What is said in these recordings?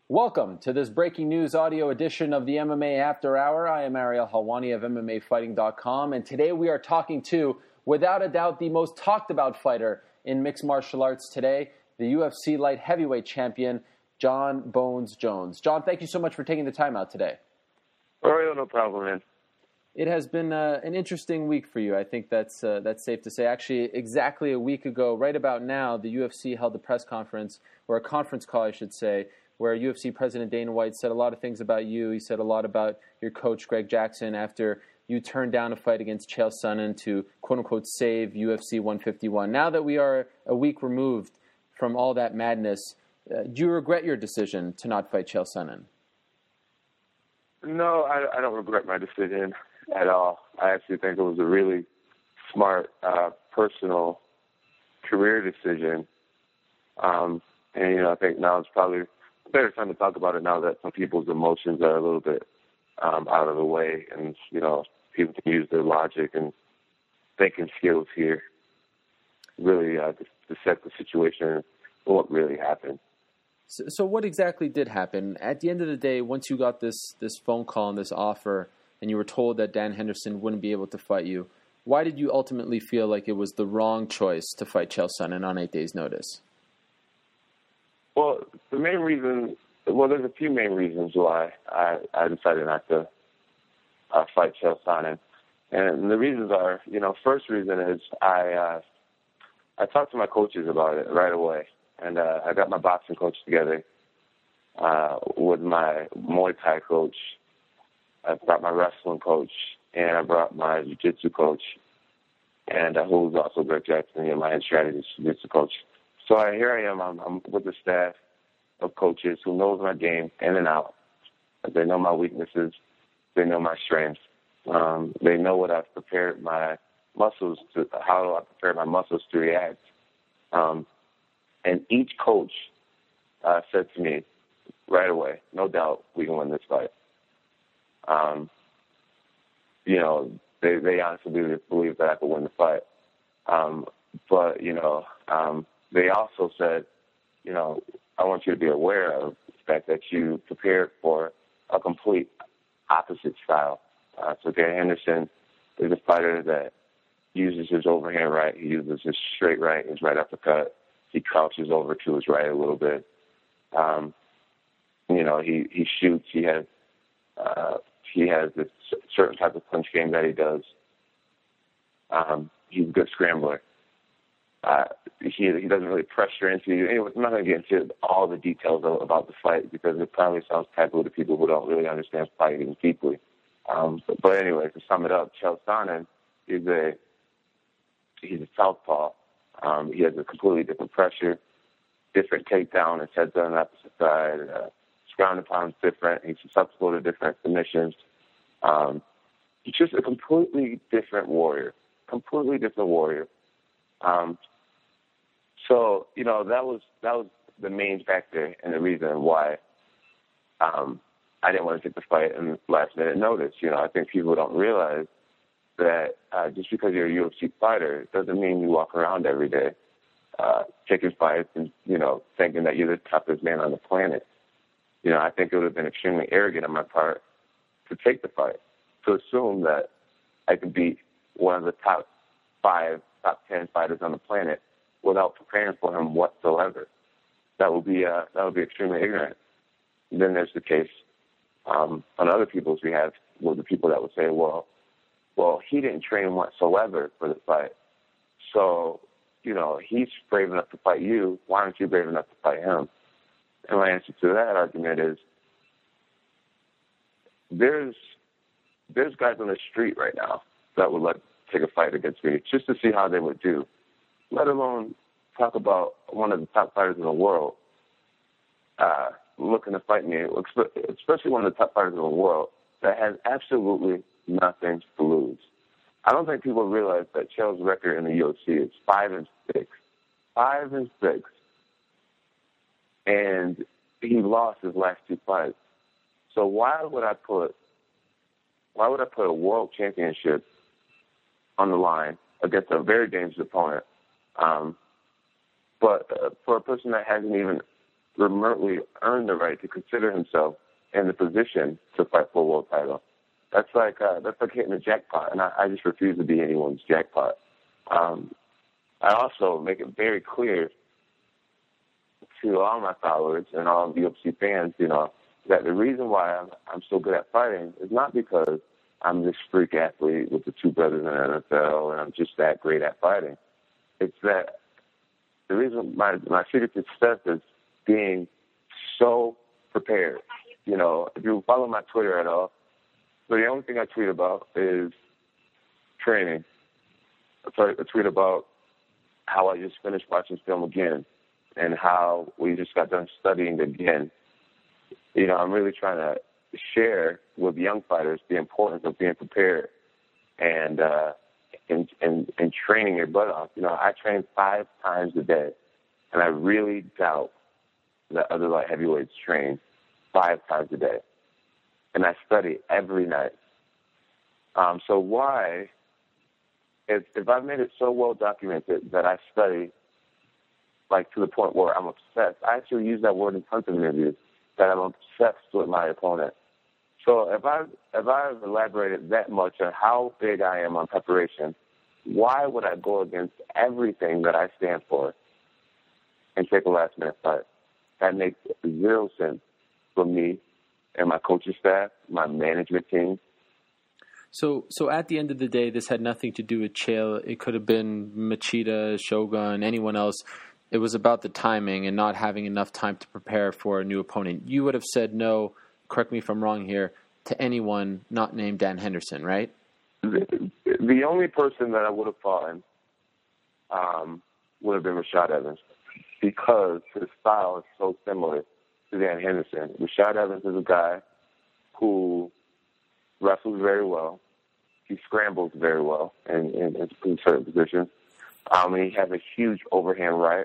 Welcome to this breaking news audio edition of the MMA After Hour. I am Ariel Helwani of MMAfighting.com, and today we are talking to, without a doubt, the most talked about fighter in mixed martial arts today, the UFC light heavyweight champion, Jon Bones Jones. Jon, thank you so much for taking the time out today. Ariel, no problem, man. It has been an interesting week for you. I think that's safe to say. Actually, exactly a week ago, right about now, the UFC held a press conference, or a conference call, I should say, where UFC President Dana White said a lot of things about you. He said a lot about your coach, Greg Jackson, after you turned down a fight against Chael Sonnen to, quote-unquote, save UFC 151. Now that we are a week removed from all that madness, do you regret your decision to not fight Chael Sonnen? No, I don't regret my decision at all. I actually think it was a really smart, personal career decision. And, I think now it's probably a better time to talk about it now that some people's emotions are a little bit out of the way, and people can use their logic and thinking skills here really to set the situation for what really happened. So what exactly did happen? At the end of the day, once you got this phone call and this offer, and you were told that Dan Henderson wouldn't be able to fight you, why did you ultimately feel like it was the wrong choice to fight Chael Sonnen on 8 days' notice? Well, the main reason, there's a few main reasons why I decided not to fight Chael Sonnen. And the reasons are, first reason is I talked to my coaches about it right away. And I got my boxing coach together with my Muay Thai coach. I brought my wrestling coach, and I brought my jiu-jitsu coach, and who's also Greg Jackson, my head strategist, jiu-jitsu coach. So here I am. I'm with a staff of coaches who knows my game in and out. They know my weaknesses. They know my strengths. They know what I've prepared my muscles to, how I prepared my muscles to react. And each coach said to me right away, no doubt we can win this fight. They honestly believe that I could win the fight. But they also said, I want you to be aware of the fact that you prepared for a complete opposite style. So Dan Henderson is a fighter that uses his overhand right. He uses his straight right, his right uppercut. He crouches over to his right a little bit. He shoots. He has this certain type of punch game that he does. He's a good scrambler. He doesn't really pressure into you. Anyway, I'm not going to get into all the details about the fight because it probably sounds taboo to people who don't really understand fighting deeply. But anyway, to sum it up, Chael Sonnen he's a southpaw. He has a completely different pressure, different takedown. His head's on the opposite side. His ground and pound's different. He's susceptible to different submissions. He's just a completely different warrior. So that was the main factor and the reason why I didn't want to take the fight in last minute notice. I think people don't realize that just because you're a UFC fighter doesn't mean you walk around every day taking fights and, thinking that you're the toughest man on the planet. I think it would have been extremely arrogant on my part to take the fight, to assume that I could beat one of the top 5, top 10 fighters on the planet without preparing for him whatsoever. That would be extremely ignorant. And then there's the case on other people's behalf with the people that would say, well, he didn't train whatsoever for the fight. So, he's brave enough to fight you. Why aren't you brave enough to fight him? And my answer to that argument is there's guys on the street right now that would take a fight against me just to see how they would do, let alone talk about one of the top fighters in the world looking to fight me, especially one of the top fighters in the world that has absolutely nothing to lose. I don't think people realize that Chael's record in the UFC is 5-6. 5-6. And he lost his last 2 fights. So why would I put a world championship on the line against a very dangerous opponent? But for a person that hasn't even remotely earn the right to consider himself in the position to fight for a world title. That's like hitting a jackpot, and I just refuse to be anyone's jackpot. I also make it very clear to all my followers and all the UFC fans, that the reason why I'm so good at fighting is not because I'm this freak athlete with the two brothers in the NFL and I'm just that great at fighting. It's that the reason my secret to success is being so prepared. If you follow my Twitter at all, so the only thing I tweet about is training. I tweet about how I just finished watching film again and how we just got done studying again. I'm really trying to share with young fighters the importance of being prepared and training your butt off. I train 5 times a day, and I really doubt that other light heavyweights train 5 times a day. And I study every night. So why, if I've made it so well documented that I study, like to the point where I'm obsessed, I actually use that word in tons of interviews, that I'm obsessed with my opponent. So if I've elaborated that much on how big I am on preparation, why would I go against everything that I stand for and take a last-minute fight? That makes zero sense for me and my coaching staff, my management team. So at the end of the day, this had nothing to do with Chael. It could have been Machida, Shogun, anyone else. It was about the timing and not having enough time to prepare for a new opponent. You would have said no, correct me if I'm wrong here, to anyone not named Dan Henderson, right? The only person that I would have fought would have been Rashad Evans, because his style is so similar to Dan Henderson. Rashad Evans is a guy who wrestles very well. He scrambles very well in certain positions. He has a huge overhand right.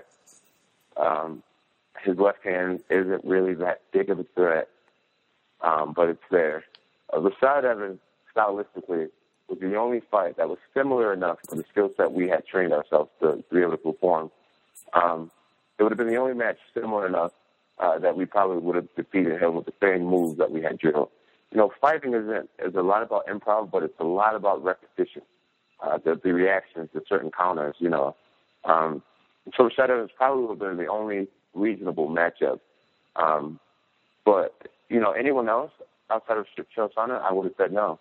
His left hand isn't really that big of a threat, but it's there. Rashad Evans, stylistically, was the only fight that was similar enough to the skill set we had trained ourselves to be able to perform. It would have been the only match similar enough that we probably would have defeated him with the same moves that we had drilled. Fighting is a lot about improv, but it's a lot about repetition. The reactions to certain counters, So Rashad Evans probably would have been the only reasonable matchup. But, anyone else outside of Chael Sonnen, I would have said no.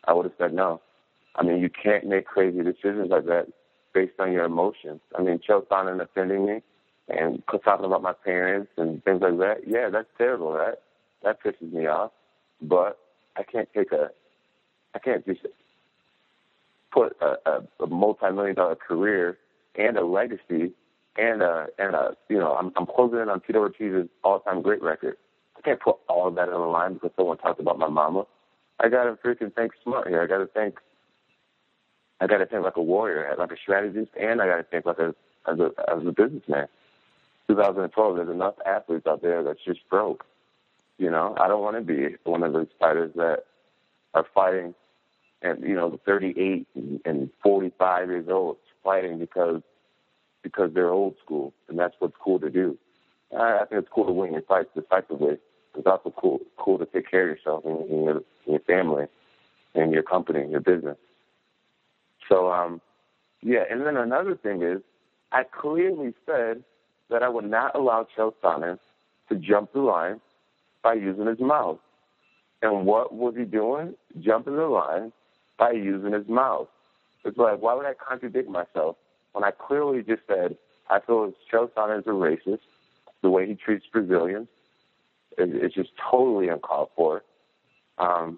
You can't make crazy decisions like that based on your emotions. Chael Sonnen offending me and talking about my parents and things like that, yeah, that's terrible. That pisses me off. But I can't just put a multi-million-dollar career and a legacy and I'm closing in on Tito Ortiz's all-time great record. I can't put all of that on the line because someone talked about my mama. I gotta freaking think smart here. I gotta think like a warrior, like a strategist, and I gotta think like as a businessman. 2012, there's enough athletes out there that's just broke. I don't want to be one of those fighters that are fighting and, 38 and 45 years old fighting because they're old school, and that's what's cool to do. I think it's cool to win your fights decisively. It's also cool to take care of yourself and your family and your company and your business. So, and then another thing is I clearly said that I would not allow Chael Sonnen to jump the line by using his mouth. And what was he doing? Jumping the line by using his mouth. It's like, why would I contradict myself when I clearly just said I feel Chael Sonnen is a racist, the way he treats Brazilians? It's just totally uncalled for. I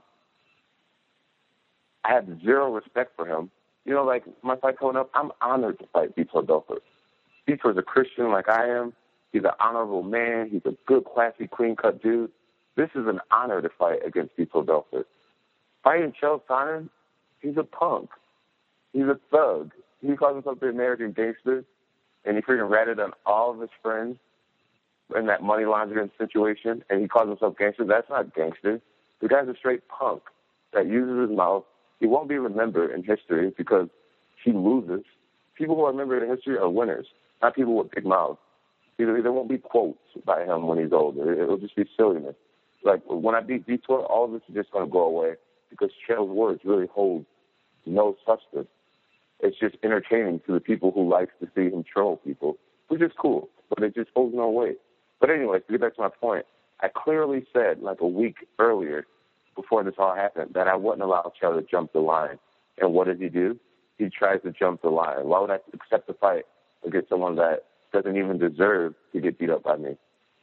have zero respect for him. Like my fight coming up, I'm honored to fight Vitor Belfort. Vitor's a Christian like I am. He's an honorable man. He's a good, classy, clean-cut dude. This is an honor to fight against Vitor Belfort. Fighting Chael Sonnen, he's a punk. He's a thug. He calls himself the American gangster, and he freaking ratted on all of his friends in that money laundering situation, and he calls himself gangster. That's not gangster. The guy's a straight punk that uses his mouth. He won't be remembered in history because he loses. People who are remembered in history are winners, not people with big mouths. There won't be quotes by him when he's older. It'll just be silliness. Like, when I beat Vitor, all of this is just going to go away because Chael's words really hold no substance. It's just entertaining to the people who like to see him troll people, which is cool, but it just holds no weight. But anyway, to get back to my point, I clearly said like a week earlier, before this all happened, that I wouldn't allow Chael to jump the line. And what does he do? He tries to jump the line. Why would I accept a fight against someone that doesn't even deserve to get beat up by me?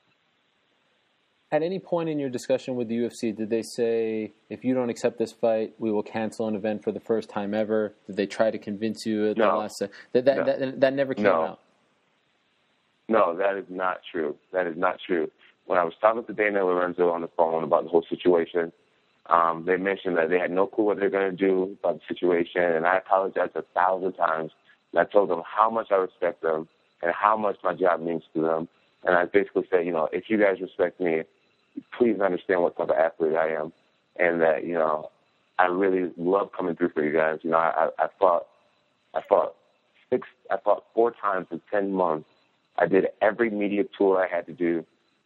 At any point in your discussion with the UFC, did they say, if you don't accept this fight, we will cancel an event for the first time ever? Did they try to convince you at the last that never came out? No, that is not true. That is not true. When I was talking to Dana Lorenzo on the phone about the whole situation, they mentioned that they had no clue what they're going to do about the situation, and I apologized 1,000 times. And I told them how much I respect them and how much my job means to them. And I basically said, if you guys respect me, please understand what type of athlete I am, and that I really love coming through for you guys. I fought 4 times in 10 months. I did every media tour I had to do.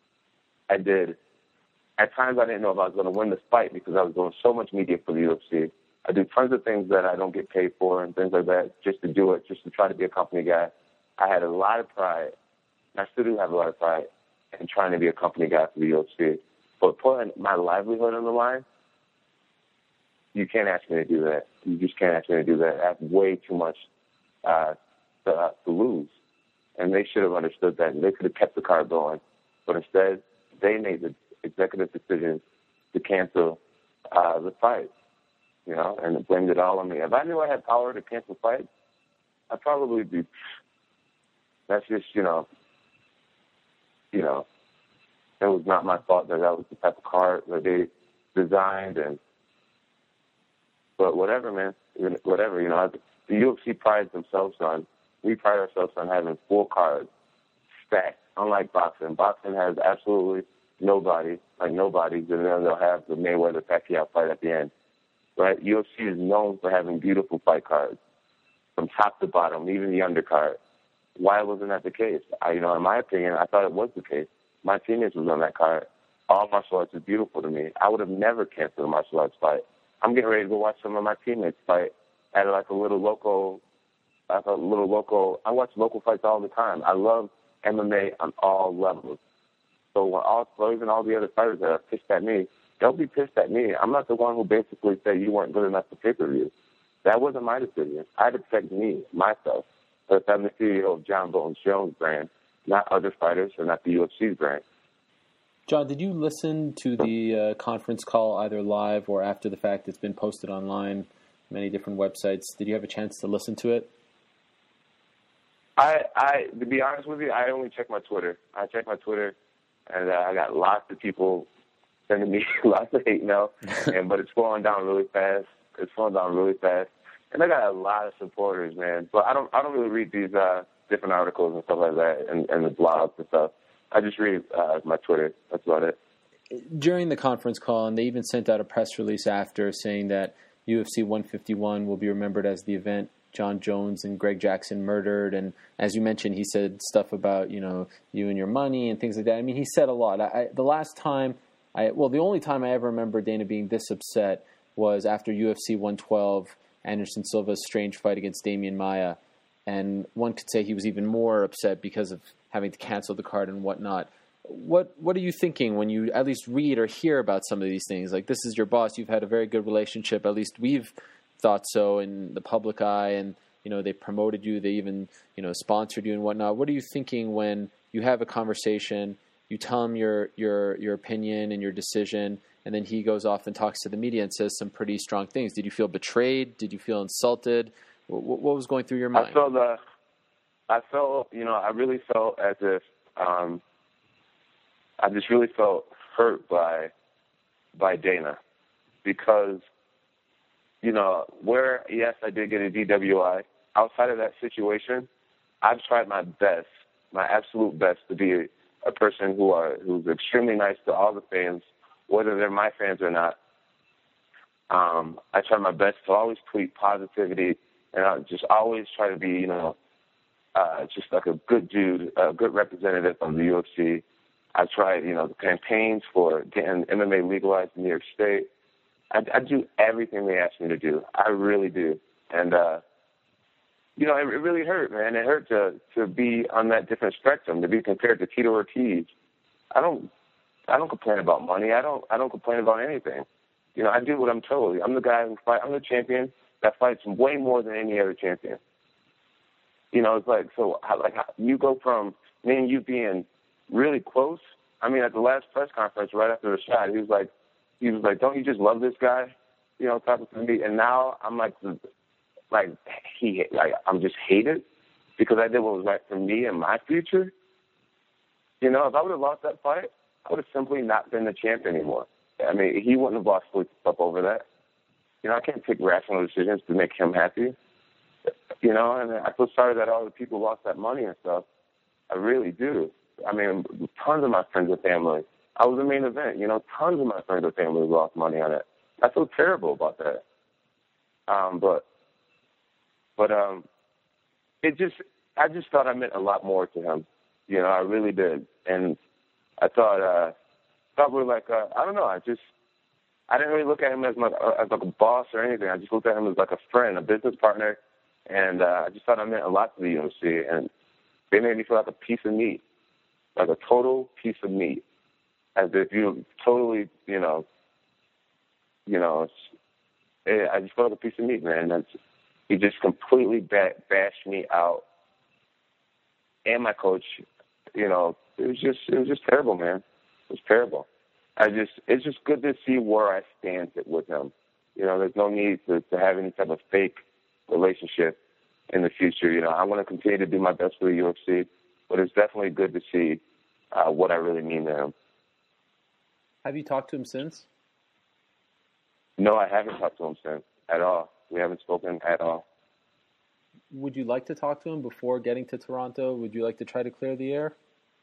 At times I didn't know if I was going to win this fight because I was doing so much media for the UFC. I do tons of things that I don't get paid for and things like that just to do it, just to try to be a company guy. I had a lot of pride, and I still do have a lot of pride in trying to be a company guy for the UFC. But putting my livelihood on the line, you can't ask me to do that. You just can't ask me to do that. I have way too much to lose. And they should have understood that. And they could have kept the card going. But instead, they made the executive decision to cancel the fight, and blamed it all on me. If I knew I had power to cancel fights, I'd probably be. That's just, it was not my fault that was the type of card that they designed. But whatever, man. Whatever, the UFC prides themselves on. We pride ourselves on having full cards stacked. Unlike boxing. Boxing has absolutely nobody, and then they'll have the Mayweather-Pacquiao fight at the end. Right? UFC is known for having beautiful fight cards from top to bottom, even the undercard. Why wasn't that the case? In my opinion, I thought it was the case. My teammates was on that card. All martial arts is beautiful to me. I would have never canceled a martial arts fight. I'm getting ready to go watch some of my teammates fight at like a little local. I watch local fights all the time. I love MMA on all levels. So even all the other fighters that are pissed at me, they'll be pissed at me. I'm not the one who basically said you weren't good enough for pay-per-view. That wasn't my decision. I had to protect myself. But I'm the CEO of John Bolton Jones brand, not other fighters or not the UFC's brand. John, did you listen to the conference call either live or after the fact? It's been posted online, many different websites. Did you have a chance to listen to it? To be honest with you, I only check my Twitter. I check my Twitter, and I got lots of people sending me lots of hate mail, but it's flowing down really fast. And I got a lot of supporters, man. But I don't really read these different articles and stuff like that, and the blogs and stuff. I just read my Twitter. That's about it. During the conference call, and they even sent out a press release after saying that UFC 151 will be remembered as the event John Jones and Greg Jackson murdered. And as you mentioned, he said stuff about, you and your money and things like that. I mean, he said a lot. The only time I ever remember Dana being this upset was after UFC 112, Anderson Silva's strange fight against Damian Maia. And one could say he was even more upset because of having to cancel the card and whatnot. What are you thinking when you at least read or hear about some of these things? Like, this is your boss. You've had a very good relationship. At least we've thought so in the public eye, and they promoted you, they even sponsored you and whatnot. What are you thinking when you have a conversation, you tell him your opinion and your decision, and then he goes off and talks to the media and says some pretty strong things? Did you feel betrayed? Did you feel insulted? What was going through your mind? I really felt as if I just really felt hurt by Dana, because where, yes, I did get a DWI, outside of that situation, I've tried my best, my absolute best, to be a person who's extremely nice to all the fans, whether they're my fans or not. I try my best to always tweet positivity, and I just always try to be, just like a good dude, a good representative of the UFC. I tried, the campaigns for getting MMA legalized in New York State. I do everything they ask me to do. I really do. And, it really hurt, man. It hurt to be on that different spectrum, to be compared to Tito Ortiz. I don't complain about money. I don't complain about anything. I do what I'm told. I'm the guy who fight. I'm the champion that fights way more than any other champion. It's like, so you go from me and you being really close. I mean, at the last press conference, right after the shot, he was like, don't you just love this guy? Talking to me. And now I'm I'm just hated because I did what was right for me and my future. If I would have lost that fight, I would have simply not been the champ anymore. I mean, he wouldn't have lost sleep up over that. I can't take rational decisions to make him happy. And I feel sorry that all the people lost that money and stuff. I really do. I mean, tons of my friends and family. I was the main event. Tons of my friends and family lost money on it. I feel terrible about that. I just thought I meant a lot more to him. I really did. And I thought we're like, I don't know. I didn't really look at him as like a boss or anything. I just looked at him as like a friend, a business partner. And I just thought I meant a lot to the UFC. And they made me feel like a piece of meat, like a total piece of meat. As if you totally, I just felt like a piece of meat, man. He just completely bashed me out. And my coach, it was just terrible, man. It was terrible. It's just good to see where I stand with him. There's no need to have any type of fake relationship in the future. I want to continue to do my best for the UFC, but it's definitely good to see what I really mean to him. Have you talked to him since? No, I haven't talked to him since at all. We haven't spoken at all. Would you like to talk to him before getting to Toronto? Would you like to try to clear the air?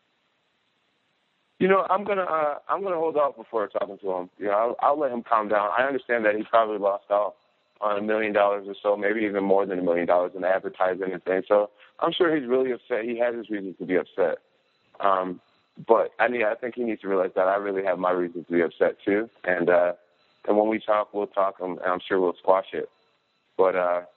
I'm gonna hold off before talking to him. I'll let him calm down. I understand that he probably lost out on $1 million or so, maybe even more than $1 million in advertising and things. So I'm sure he's really upset. He has his reasons to be upset. But I think he needs to realize that I really have my reasons to be upset too. And when we talk, we'll talk, and I'm sure we'll squash it. But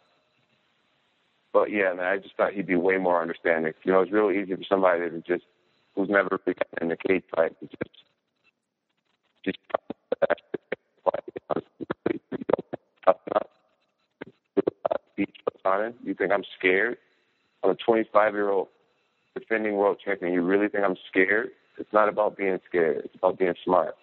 yeah, man, I just thought he'd be way more understanding. It's real easy for somebody to just who's never been in the cage fight to just you think I'm scared? I'm a 25-year-old defending world champion. You really think I'm scared? It's not about being scared. It's about being smart.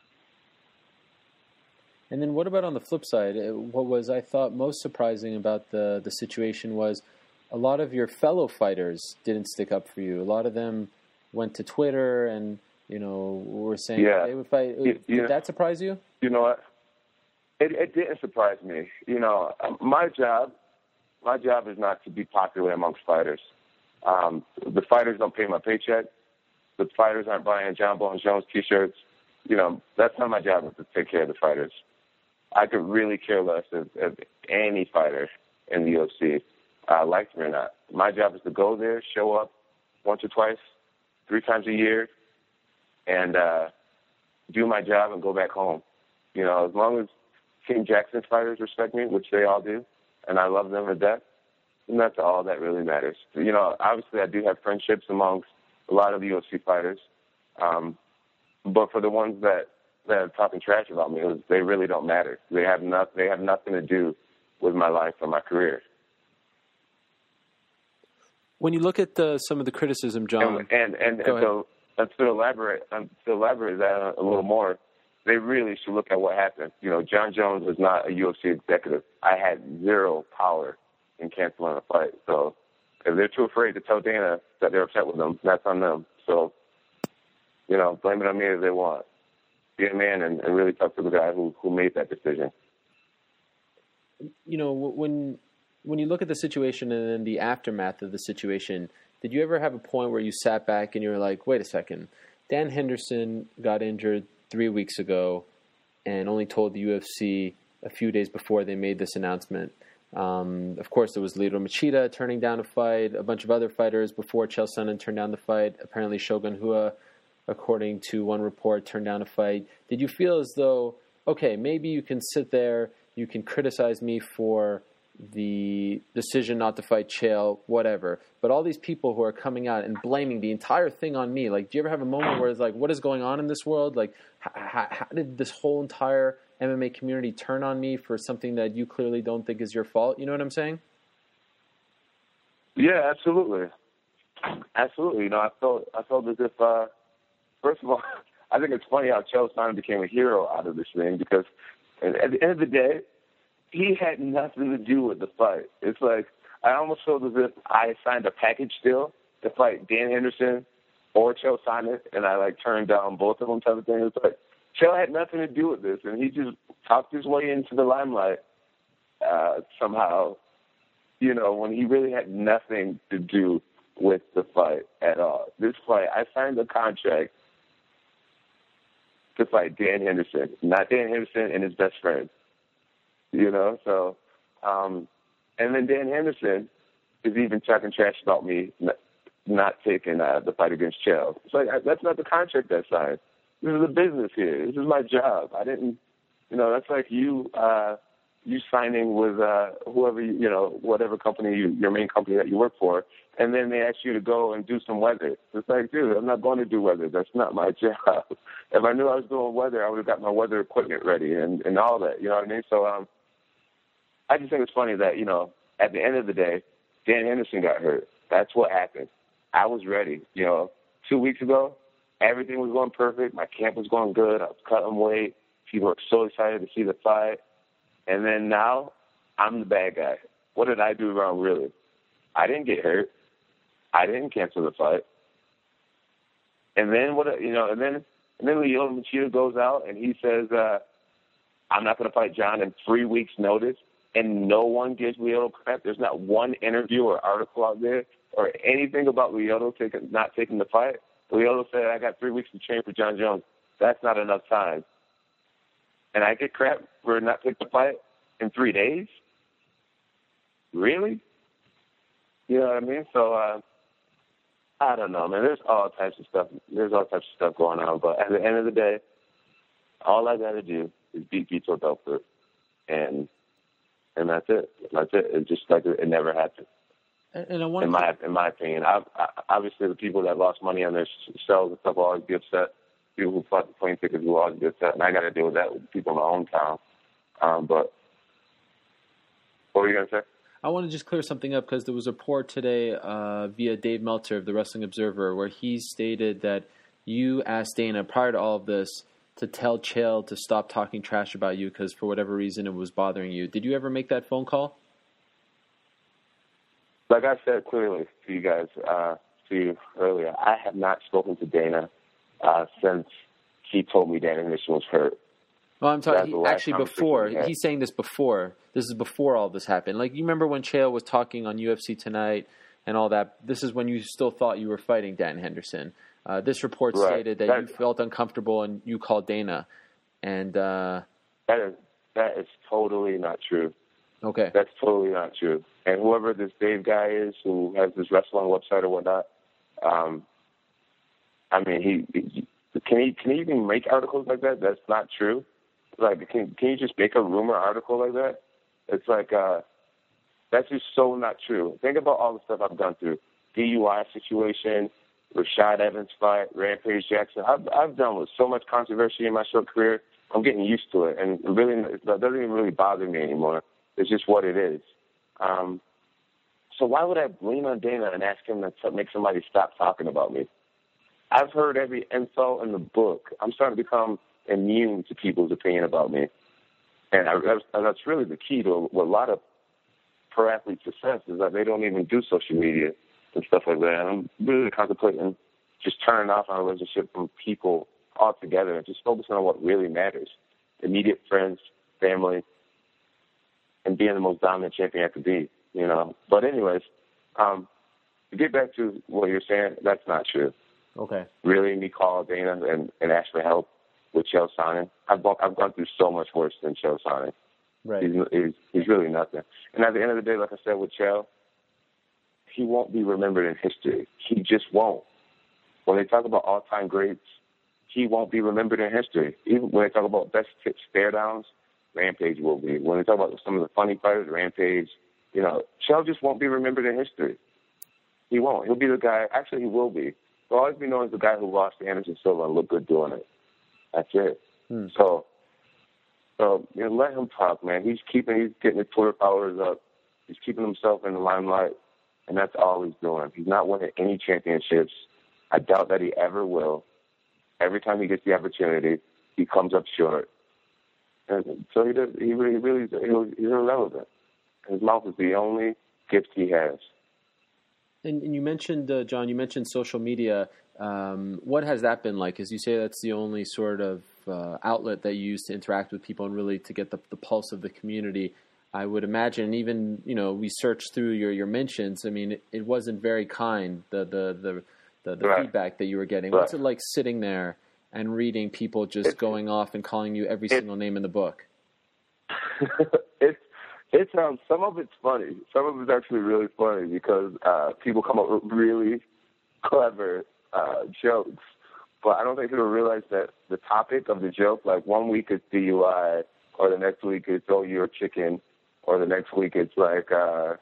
And then what about on the flip side? What was, I thought, most surprising about the situation was a lot of your fellow fighters didn't stick up for you. A lot of them went to Twitter and, were saying they would fight. Did that surprise you? You know what? It didn't surprise me. My job is not to be popular amongst fighters. The fighters don't pay my paycheck. The fighters aren't buying John Bones Jones T-shirts. That's not my job, is to take care of the fighters. I could really care less if any fighter in the UFC likes me or not. My job is to go there, show up once or twice, 3 times a year, and do my job and go back home. As long as King Jackson's fighters respect me, which they all do, and I love them to death, and that's all that really matters. Obviously I do have friendships amongst a lot of the UFC fighters, but for the ones that are talking trash about me, they really don't matter. They have nothing to do with my life or my career. When you look at some of the criticism, John, and so to elaborate that a little more, they really should look at what happened. John Jones was not a UFC executive. I had zero power in canceling a fight. So if they're too afraid to tell Dana that they're upset with them, that's on them. So, blame it on me if they want. Be a man and really talk to the guy who made that decision. When you look at the situation and then the aftermath of the situation, did you ever have a point where you sat back and you were like, wait a second, Dan Henderson got injured 3 weeks ago and only told the UFC a few days before they made this announcement. Of course, there was Lyoto Machida turning down a fight. A bunch of other fighters before Chael Sonnen turned down the fight. Apparently, Shogun Rua, according to one report, turned down a fight. Did you feel as though, okay, maybe you can sit there, you can criticize me for the decision not to fight Chael, whatever, but all these people who are coming out and blaming the entire thing on me, like, do you ever have a moment where it's like, what is going on in this world? Like, how did this whole entire MMA community turn on me for something that you clearly don't think is your fault? You know what I'm saying? Yeah, absolutely. Absolutely. You know, I felt as if, first of all, I think it's funny how Chael Sonnen became a hero out of this thing, because at the end of the day, he had nothing to do with the fight. It's like, I almost felt as if I signed a package deal to fight Dan Henderson or Chael Sonnen, and I, like, turned down both of them type of thing. It's like, Chael had nothing to do with this, and he just talked his way into the limelight somehow, you know, when he really had nothing to do with the fight at all. This fight, I signed a contract to fight Dan Henderson, not Dan Henderson and his best friend. You know, so, and then Dan Henderson is even talking trash about me not taking the fight against Chael. It's like, that's not the contract I signed. This is a business here. This is my job. I didn't, you know, that's like you signing with whoever, you know, whatever company, your main company that you work for, and then they ask you to go and do some weather. It's like, dude, I'm not going to do weather. That's not my job. If I knew I was doing weather, I would have got my weather equipment ready and all that. You know what I mean? So, I just think it's funny that, you know, at the end of the day, Dan Henderson got hurt. That's what happened. I was ready. You know, 2 weeks ago, everything was going perfect. My camp was going good. I was cutting weight. People were so excited to see the fight. And then now, I'm the bad guy. What did I do wrong, really? I didn't get hurt. I didn't cancel the fight. And then and then Lyoto Machida goes out and he says, I'm not going to fight John in 3 weeks' notice. And no one gives Lyoto crap. There's not one interview or article out there or anything about Lyoto not taking the fight. Lyoto said, I got 3 weeks to train for John Jones. That's not enough time. And I get crap for not taking the fight in 3 days? Really? You know what I mean? So, I don't know, man. There's all types of stuff going on. But at the end of the day, all I got to do is beat Vitor Belfort. And that's it. That's it. It's just like it never happened. And I want in my opinion, obviously the people that lost money on their shells and stuff will always be upset. People who fought the plane tickets will always be upset, and I got to deal with that with people in my own town. But what were you gonna say? I want to just clear something up, because there was a report today via Dave Meltzer of the Wrestling Observer where he stated that you asked Dana prior to all of this to tell Chael to stop talking trash about you because for whatever reason it was bothering you. Did you ever make that phone call? Like I said clearly to you guys, to you earlier, I have not spoken to Dana since he told me Dan Henderson was hurt. Well, I'm talking actually before. He's saying this before. This is before all this happened. Like, you remember when Chael was talking on UFC Tonight and all that? This is when you still thought you were fighting Dan Henderson. This report stated that you felt uncomfortable and you called Dana. And that is totally not true. Okay. That's totally not true. And whoever this Dave guy is who has this wrestling website or whatnot, I mean, can he even make articles like that? That's not true. Like, can you just make a rumor article like that? It's like, that's just so not true. Think about all the stuff I've gone through. DUI situation, Rashad Evans fight, Rampage Jackson. I've done with so much controversy in my short career. I'm getting used to it, and really, it doesn't even really bother me anymore. It's just what it is. So why would I lean on Dana and ask him to make somebody stop talking about me? I've heard every insult in the book. I'm starting to become immune to people's opinion about me. And that's really the key to a lot of pro athlete success is that they don't even do social media and stuff like that. And I'm really contemplating just turning off my relationship from people altogether and just focusing on what really matters. Immediate friends, family, and being the most dominant champion I could be, you know. But anyways, to get back to what you're saying, that's not true. Okay. Really, me call Dana and ask for help with Chael Sonnen. I've gone through so much worse than Chael Sonnen. Right. He's really nothing. And at the end of the day, like I said with Chael, he won't be remembered in history. He just won't. When they talk about all-time greats, he won't be remembered in history. Even when they talk about best stare downs, Rampage will be. When they talk about some of the funny fighters, Rampage, Chael just won't be remembered in history. He won't. He'll be the guy. Actually, he will be. He'll always be known as the guy who lost to Anderson Silva and looked good doing it. That's it. So let him talk, man. He's getting his Twitter followers up. He's keeping himself in the limelight, and that's all he's doing. He's not winning any championships. I doubt that he ever will. Every time he gets the opportunity, he comes up short. And so he's irrelevant. His mouth is the only gift he has. And you mentioned, John, you mentioned social media. What has that been like? As you say, that's the only sort of outlet that you use to interact with people and really to get the pulse of the community. I would imagine even, we searched through your mentions. I mean, it wasn't very kind, the Right. feedback that you were getting. Right. What's it like sitting there and reading people just going off and calling you every single name in the book? It's some of it's funny. Some of it's actually really funny because people come up with really clever jokes. But I don't think people realize that the topic of the joke, like 1 week it's DUI, or the next week it's, oh, you're a chicken, or the next week it's like,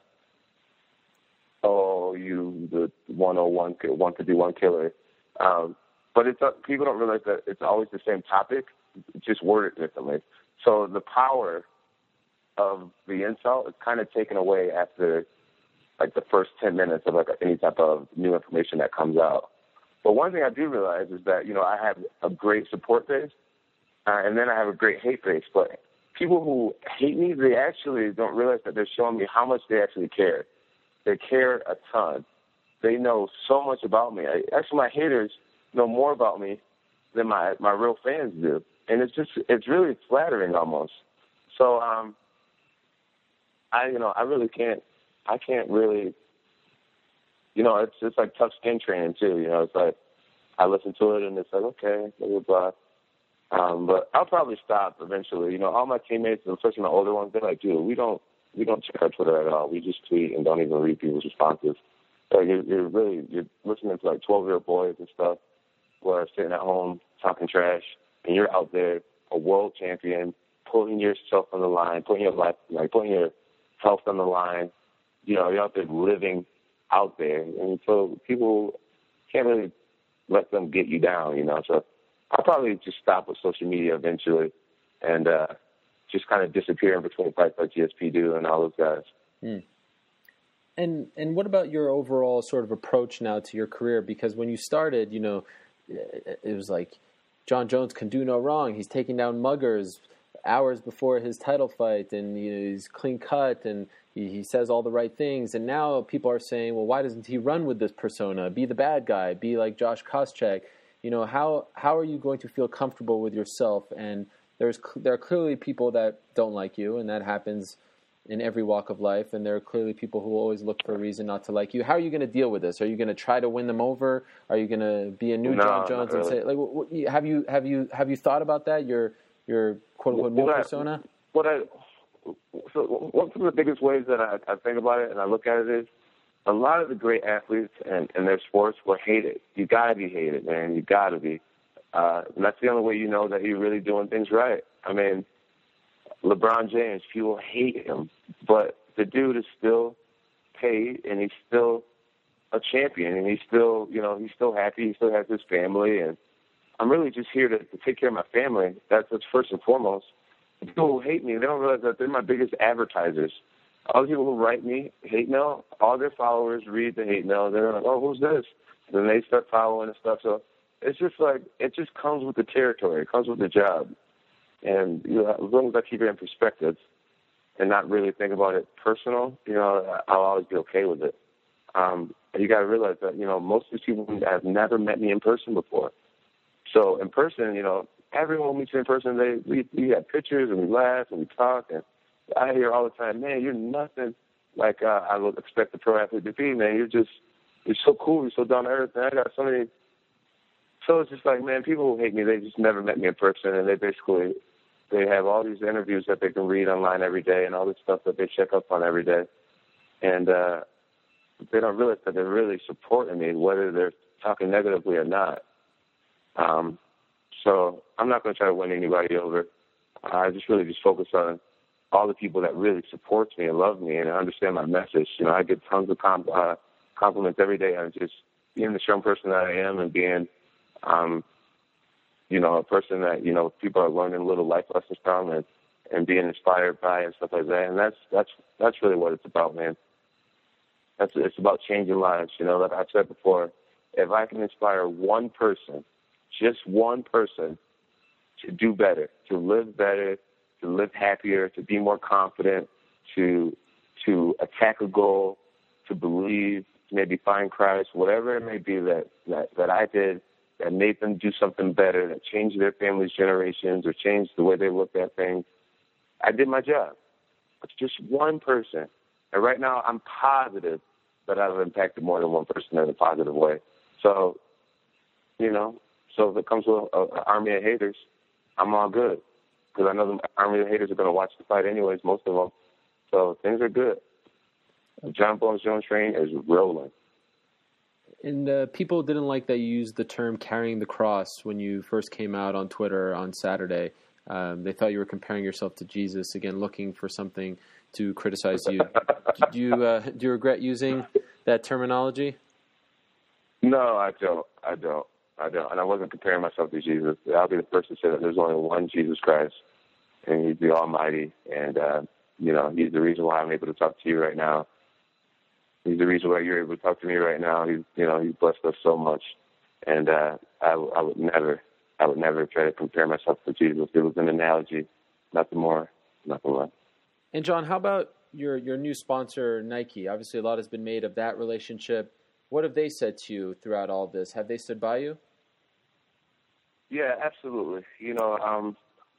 oh, you the 151 killer. But people don't realize that it's always the same topic, just worded differently. So the power of the insult is kind of taken away after like the first 10 minutes of like any type of new information that comes out. But one thing I do realize is that, I have a great support base, and then I have a great hate base. But people who hate me, they actually don't realize that they're showing me how much they actually care. They care a ton. They know so much about me. Actually, my haters know more about me than my real fans do. And it's really flattering almost. So, I really can't really, it's like tough skin training too. It's like I listen to it and it's like, okay, blah, blah, blah. But I'll probably stop eventually. All my teammates, especially my older ones, they're like, dude, we don't check our Twitter at all. We just tweet and don't even read people's responses. So you're listening to like 12-year-old boys and stuff who are sitting at home talking trash, and you're out there, a world champion, putting yourself on the line, putting your life, like putting your health on the line. You're out there living out there, and so people can't really let them get you down. So I'll probably just stop with social media eventually, and just kind of disappear in between fights like GSP do and all those guys. Mm. And what about your overall sort of approach now to your career? Because when you started, it was like Jon Jones can do no wrong. He's taking down muggers hours before his title fight, and he's clean cut, and he says all the right things. And now people are saying, well, why doesn't he run with this persona? Be the bad guy. Be like Josh Koscheck. How are you going to feel comfortable with yourself? And there are clearly people that don't like you, and that happens in every walk of life. And there are clearly people who always look for a reason not to like you. How are you going to deal with this? Are you going to try to win them over? Are you going to be a new Jon Jones and say, like, have you thought about that? Your quote unquote new persona? So one of the biggest ways that I think about it and I look at it is a lot of the great athletes and their sports were hated. You got to be hated, man. You got to be. And that's the only way you know that you're really doing things right. I mean, LeBron James, people hate him, but the dude is still paid and he's still a champion and he's still, he's still happy. He still has his family, and I'm really just here to take care of my family. That's first and foremost. People who hate me, they don't realize that they're my biggest advertisers. All the people who write me hate mail, all their followers read the hate mail. They're like, oh, who's this? And then they start following and stuff. So it's just like, it just comes with the territory. It comes with the job. And as long as I keep it in perspective and not really think about it personal, I'll always be okay with it. You got to realize that, most of these people have never met me in person before. So in person, everyone meets you in person. We have pictures and we laugh and we talk. And I hear all the time, man, you're nothing like I would expect a pro athlete to be, man. You're so cool. You're so down to earth. And I got so many. So it's just like, man, people who hate me, they just never met me in person, and they basically they have all these interviews that they can read online every day and all this stuff that they check up on every day. And they don't realize that they're really supporting me, whether they're talking negatively or not. So I'm not going to try to win anybody over. I just really just focus on all the people that really support me and love me and understand my message. You know, I get tons of compliments every day on just being the strong person that I am and being, you know, a person that, you know, people are learning little life lessons from and being inspired by and stuff like that. And that's really what it's about, man. It's about changing lives. You know, like I said before, if I can inspire one person, just one person, to do better, to live better, to live happier, to be more confident, to attack a goal, to believe, to maybe find Christ, whatever it may be that I did that made them do something better, that changed their family's generations or changed the way they looked at things, I did my job. It's just one person. And right now I'm positive that I've impacted more than one person in a positive way. So, you know, so if it comes with an army of haters, I'm all good. Because I know the army of haters are going to watch the fight anyways, most of them. So things are good. The Jon Bones Jones train is rolling. And people didn't like that you used the term carrying the cross when you first came out on Twitter on Saturday. They thought you were comparing yourself to Jesus, again, looking for something to criticize you. Do you regret using that terminology? No, I don't. And I wasn't comparing myself to Jesus. I'll be the first to say that there's only one Jesus Christ, and he's the Almighty. And, you know, he's the reason why I'm able to talk to you right now. He's the reason why you're able to talk to me right now. He's blessed us so much. And I would never try to compare myself to Jesus. It was an analogy, nothing more, nothing less. And John, how about your new sponsor, Nike? Obviously, a lot has been made of that relationship. What have they said to you throughout all this? Have they stood by you? Yeah, absolutely. You know,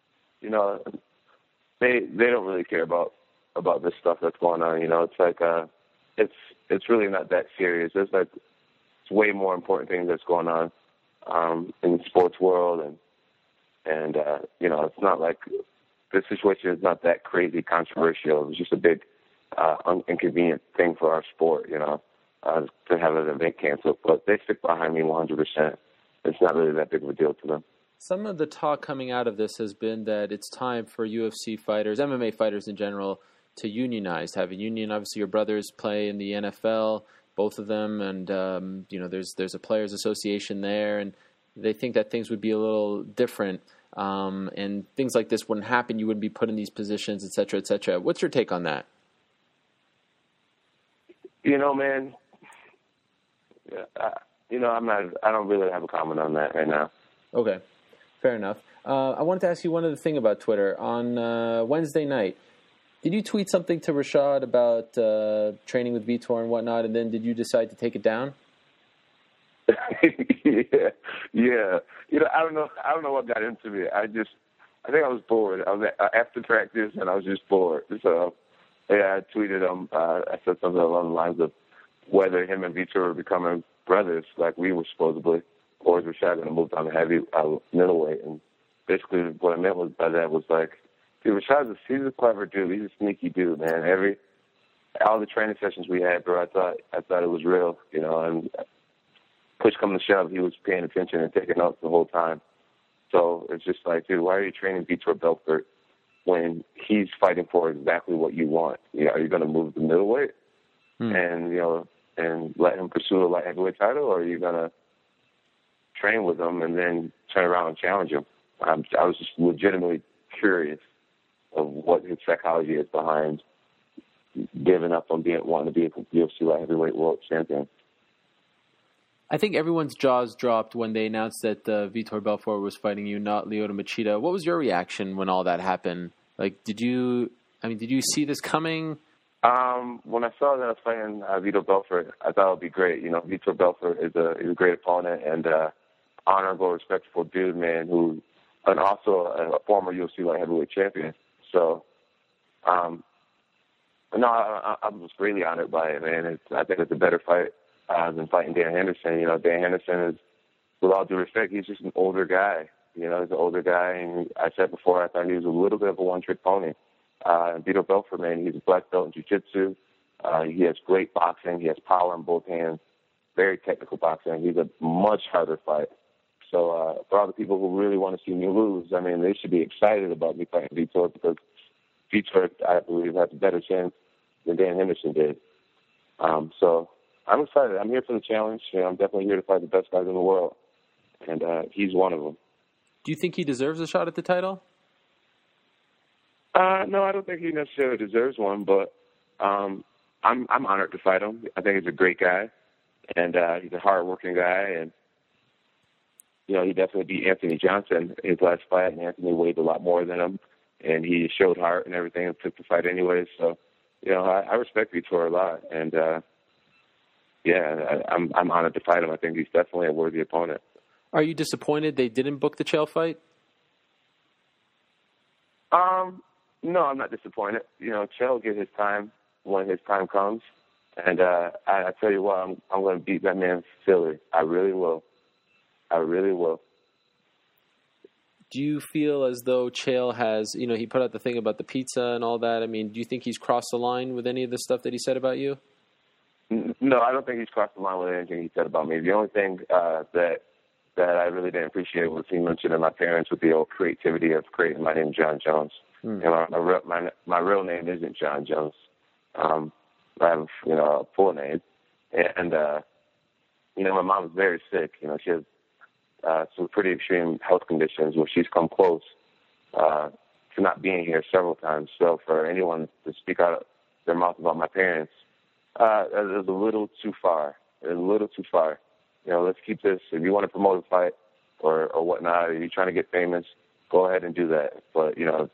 they don't really care about this stuff that's going on. You know, it's like it's really not that serious. It's way more important things that's going on in the sports world, and you know, it's not like the situation is not that crazy controversial. It was just a big inconvenient thing for our sport, you know, to have an event canceled. But they stick behind me 100%. It's not really that big of a deal to them. Some of the talk coming out of this has been that it's time for UFC fighters, MMA fighters in general, to unionize, have a union. Obviously, your brothers play in the NFL, both of them, and you know, there's a players' association there, and they think that things would be a little different, and things like this wouldn't happen. You wouldn't be put in these positions, et cetera, et cetera. What's your take on that? You know, man, you know, I don't really have a comment on that right now. Okay, fair enough. I wanted to ask you one other thing about Twitter. On Wednesday night, did you tweet something to Rashad about training with Vitor and whatnot, and then did you decide to take it down? Yeah. You know, I don't know what got into me. I think I was bored. I was after practice, and I was just bored. So, yeah, I tweeted him. I said something along the lines of whether him and Vitor were becoming brothers, like we were supposedly, or is Rashad going to move down to heavy middleweight? And basically, what I meant by that was like, dude, Rashad's he's a clever dude. He's a sneaky dude, man. All the training sessions we had, bro, I thought it was real, you know. And push come to shove, he was paying attention and taking notes the whole time. So it's just like, dude, why are you training Vitor Belfort when he's fighting for exactly what you want? You know, are you going to move the middleweight and, you know, and let him pursue a light heavyweight title, or are you going to train with him and then turn around and challenge him? I was just legitimately curious of what his psychology is behind giving up on wanting to be a UFC light heavyweight world champion. I think everyone's jaws dropped when they announced that Vitor Belfort was fighting you, not Lyoto Machida. What was your reaction when all that happened? Like, did you see this coming? When I saw that I was fighting Vitor Belfort, I thought it would be great. You know, Vitor Belfort is a great opponent and honorable, respectful dude, man, and also a former UFC light heavyweight champion. So, no, I was really honored by it, man. I think it's a better fight than fighting Dan Henderson. You know, Dan Henderson is, with all due respect, he's just an older guy. You know, he's an older guy, and I said before, I thought he was a little bit of a one-trick pony. Vito Belfort, man, he's a black belt in jiu-jitsu. He has great boxing. He has power in both hands. Very technical boxing. He's a much harder fight. So for all the people who really want to see me lose, I mean, they should be excited about me fighting Vitor, because Vitor, I believe, has a better chance than Dan Henderson did. So I'm excited. I'm here for the challenge. You know, I'm definitely here to fight the best guys in the world, and he's one of them. Do you think he deserves a shot at the title? No, I don't think he necessarily deserves one, but I'm honored to fight him. I think he's a great guy, and he's a hard-working guy, and you know, he definitely beat Anthony Johnson in his last fight, and Anthony weighed a lot more than him, and he showed heart and everything and took the fight anyway. So, you know, I respect Vitor a lot, and I'm honored to fight him. I think he's definitely a worthy opponent. Are you disappointed they didn't book the Chael fight? No, I'm not disappointed. You know, Chael will get his time when his time comes, and I tell you what, I'm going to beat that man silly. I really will. I really will. Do you feel as though Chael has, you know, he put out the thing about the pizza and all that. I mean, do you think he's crossed the line with any of the stuff that he said about you? No, I don't think he's crossed the line with anything he said about me. The only thing that I really didn't appreciate was he mentioned in my parents with the old creativity of creating my name, John Jones. You know, my real name isn't John Jones. I have, you know, a full name. And, you know, my mom is very sick. You know, she has some pretty extreme health conditions where she's come close to not being here several times. So for anyone to speak out of their mouth about my parents, it was a little too far. It was a little too far. You know, let's keep this. If you want to promote a fight or whatnot, if you're trying to get famous, go ahead and do that. But, you know,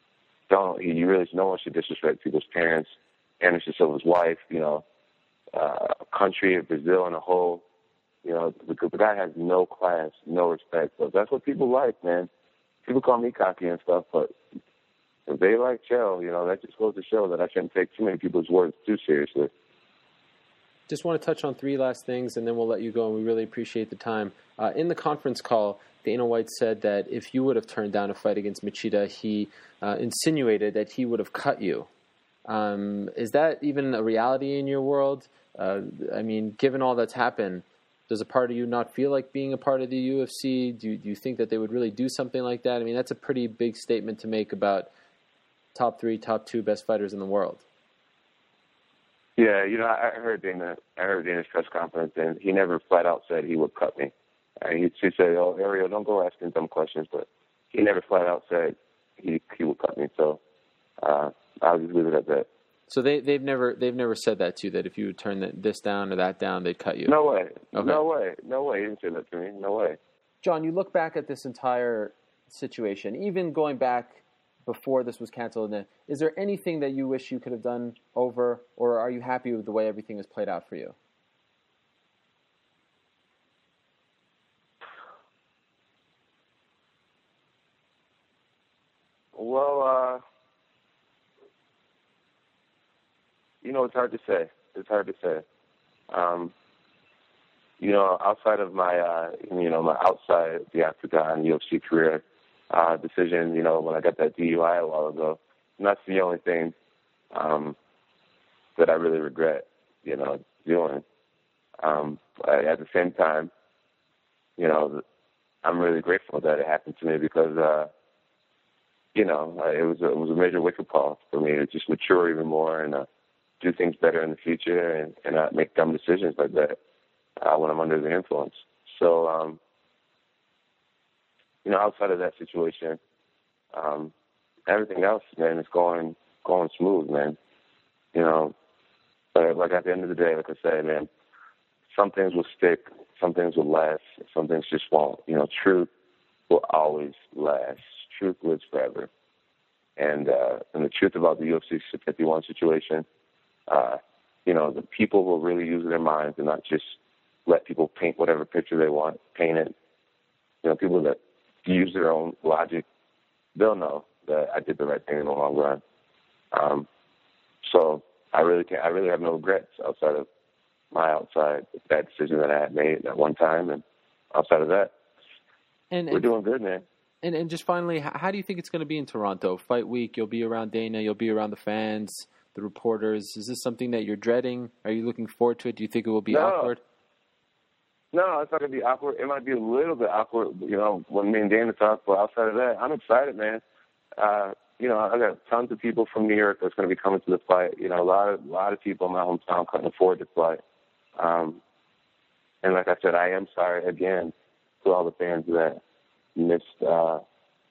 no one should disrespect people's parents, Anderson Silva's wife, you know, country of Brazil in a whole. You know, the guy has no class, no respect. But that's what people like, man. People call me cocky and stuff, but if they like Chael, you know, that just goes to show that I shouldn't take too many people's words too seriously. Just want to touch on three last things, and then we'll let you go, and we really appreciate the time. In the conference call, Dana White said that if you would have turned down a fight against Machida, he insinuated that he would have cut you. Is that even a reality in your world? I mean, given all that's happened, does a part of you not feel like being a part of the UFC? Do you think that they would really do something like that? I mean, that's a pretty big statement to make about top 3, top 2 best fighters in the world. Yeah, you know, I heard Dana's press conference, and he never flat out said he would cut me. He said, "Oh, Ariel, don't go asking dumb questions," but he never flat out said he would cut me. So I'll just leave it at that. So they've never said that to you, that if you would turn this down or that down, they'd cut you? No way. Okay. No way. He didn't say that to me. No way. John, you look back at this entire situation, even going back before this was canceled, is there anything that you wish you could have done over, or are you happy with the way everything has played out for you? Well, you know, it's hard to say. You know, outside of my, my outside the octagon UFC career decision, you know, when I got that DUI a while ago, and that's the only thing that I really regret, you know, doing. At the same time, you know, I'm really grateful that it happened to me because, you know, it was a major wake-up call for me to just mature even more and do things better in the future and not make dumb decisions like that when I'm under the influence. So, you know, outside of that situation, everything else, man, is going smooth, man. You know, but like at the end of the day, like I said, man, some things will stick, some things will last, some things just won't. You know, truth will always last. Truth lives forever. And the truth about the UFC 51 situation, you know, the people will really use their minds and not just let people paint whatever picture they want, paint it. You know, people that use their own logic, they'll know that I did the right thing in the long run. So I really have no regrets outside of that decision that I had made at one time, and outside of that, we're doing good, man. And just finally, how do you think it's going to be in Toronto? Fight week, you'll be around Dana, you'll be around the fans, the reporters. Is this something that you're dreading? Are you looking forward to it? Do you think it will be awkward? No, it's not going to be awkward. It might be a little bit awkward, when me and Dana talk, but outside of that, I'm excited, man. I got tons of people from New York that's going to be coming to the fight. A lot of people in my hometown couldn't afford to fight. And like I said, I am sorry again to all the fans that missed out,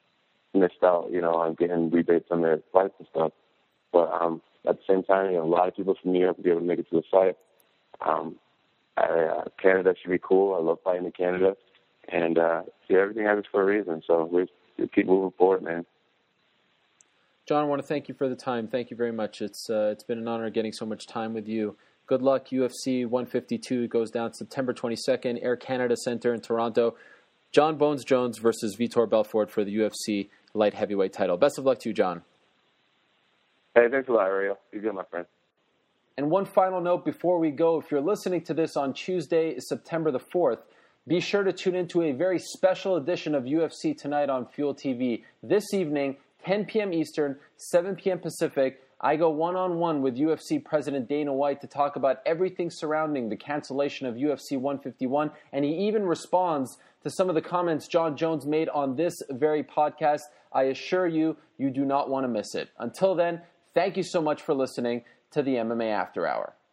on getting rebates on their flights and stuff. But at the same time, a lot of people from New York will be able to make it to the fight. Canada should be cool. I love fighting in Canada. And everything happens for a reason. So we keep moving forward, man. John, I want to thank you for the time. Thank you very much. It's been an honor getting so much time with you. Good luck. UFC 152 goes down September 22nd, Air Canada Centre in Toronto. Jon Bones Jones versus Vitor Belfort for the UFC light heavyweight title. Best of luck to you, John. Hey, thanks a lot, Ariel. You're good, my friend. And one final note before we go. If you're listening to this on Tuesday, September the 4th, be sure to tune into a very special edition of UFC Tonight on Fuel TV. This evening, 10 p.m. Eastern, 7 p.m. Pacific, I go one-on-one with UFC President Dana White to talk about everything surrounding the cancellation of UFC 151, and he even responds to some of the comments Jon Jones made on this very podcast. I assure you, you do not want to miss it. Until then, thank you so much for listening to the MMA After Hour.